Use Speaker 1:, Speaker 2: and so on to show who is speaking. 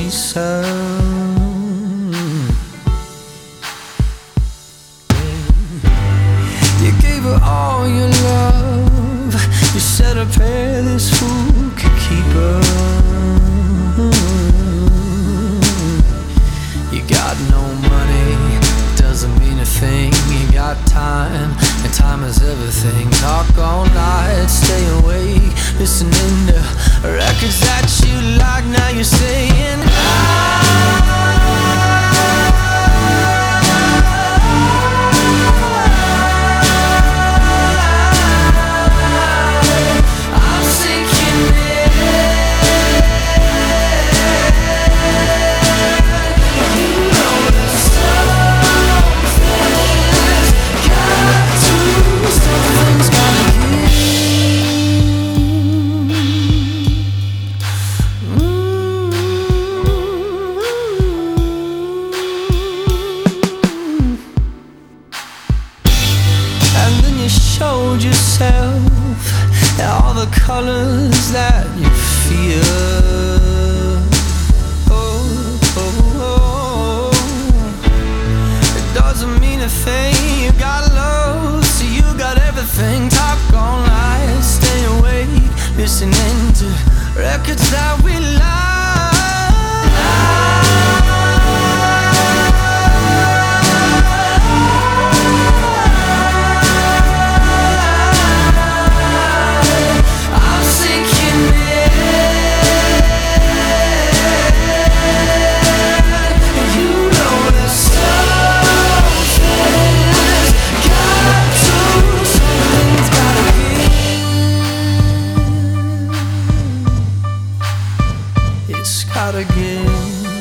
Speaker 1: sound. You gave her all your love. You said a prayer this fool could keep her. You got no money, doesn't mean a thing. You got time, and time is everything. Talk all night, stay awake, listening to records that you like. Now you're saying I'm sinking in. You know that something's gotta give. And then you showed yourself all the colors that you feel. Oh, oh, oh. It doesn't mean a thing. You got love, so you got everything. Talk all night, stay awake, listening to records that we I'm sinking in. You know that something's gotta give. It's gotta give.